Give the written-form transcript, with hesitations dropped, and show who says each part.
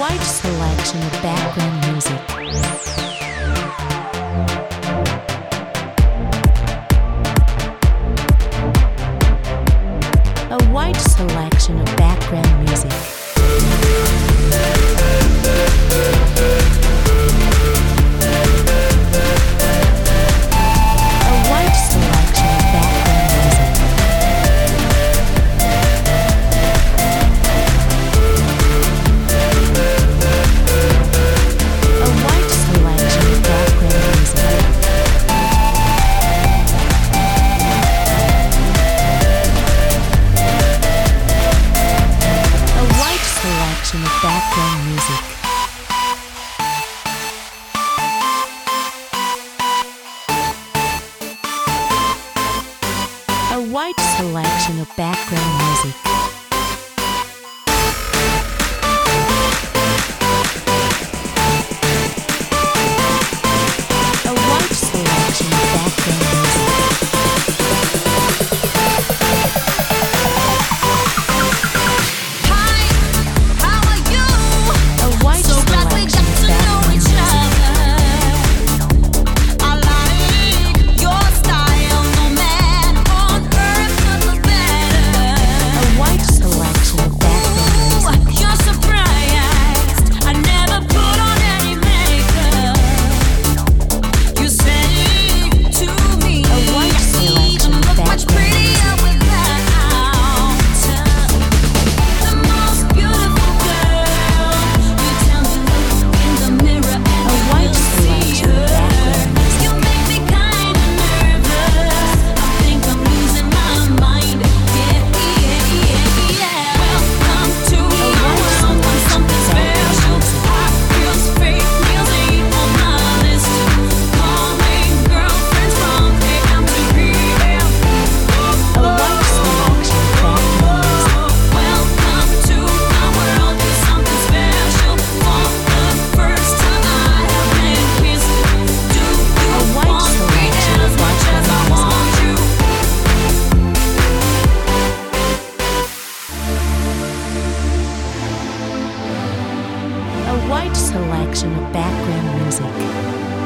Speaker 1: wide selection of background music. A wide selection of background music. A wide selection of background music. A wide selection of background music.
Speaker 2: Hi, how are you?
Speaker 1: A wide
Speaker 2: So glad we got to know each other. I like your style, no man on earth could look better.
Speaker 1: A wide selection of background music.
Speaker 2: Ooh, you're surprised. I never put on any makeup. You say to me,
Speaker 1: A wide
Speaker 2: you
Speaker 1: selection
Speaker 2: even
Speaker 1: of
Speaker 2: look much
Speaker 1: background
Speaker 2: prettier without. The most beautiful girl. You tell me look in the mirror and
Speaker 1: A
Speaker 2: you
Speaker 1: wide
Speaker 2: will see
Speaker 1: selection of
Speaker 2: her.
Speaker 1: background music.
Speaker 2: You make me kinda nervous. I think I'm losing my mind. Yeah, yeah, yeah, yeah. Welcome to my world. I'm something special. Hot girls, fake nails ain't on my list. Calling girlfriends from AM to PM.
Speaker 1: A wide selection of background music.
Speaker 2: Welcome to my world. You're something special. For the first time I have been kissed. Do you
Speaker 1: A wide
Speaker 2: want me
Speaker 1: selection
Speaker 2: as
Speaker 1: of
Speaker 2: much as I
Speaker 1: background
Speaker 2: want you?
Speaker 1: A wide selection of background music.